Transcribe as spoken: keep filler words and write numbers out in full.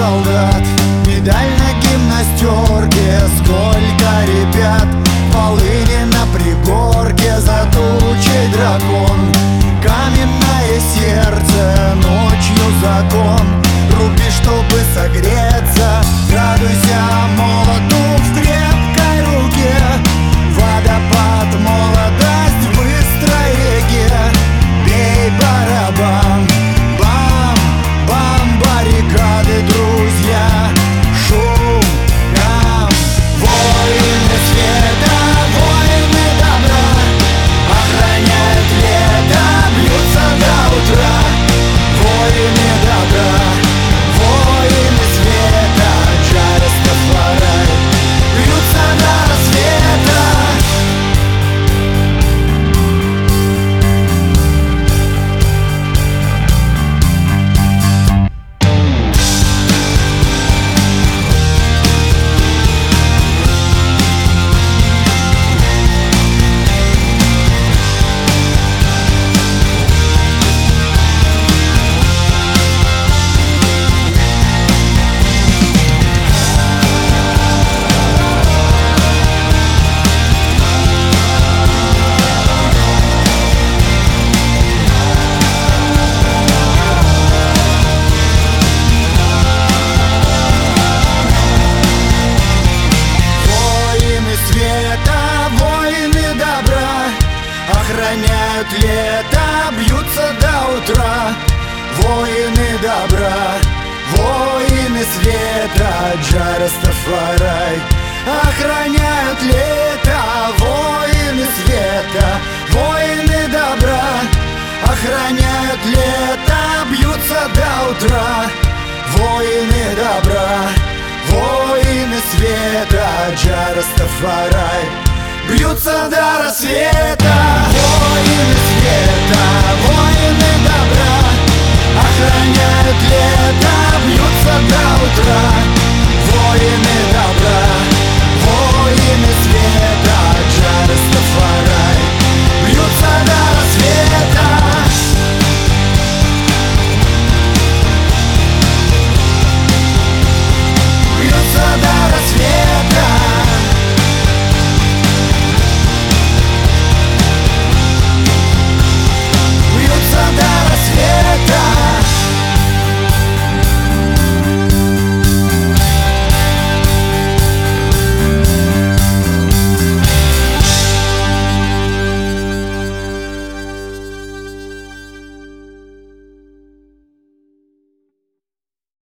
солдат, медаль на гимнастерке. Сколько ребят в полыни на пригорке, за тучей дракон. Каменное сердце, ночью закон. Руби, чтобы согреться, радуйся молоту в крепкой руке. Водопад, молодость в быстрой реке. Бей барабан, бам, бам, баррикады, друзья. Шум, гам, воины света, воины добра, охраняют лето, бьются до утра. Воины добра, воины света, Джай Растафарай, бьются до рассвета. Охраняют лето, бьются до утра. Воины добра, воины света, Джай Растафарай. Охраняют лето, воины света, воины добра. Охраняют лето, бьются до утра. Воины добра, воины света, Джай Растафарай, бьются до рассвета. Воины света.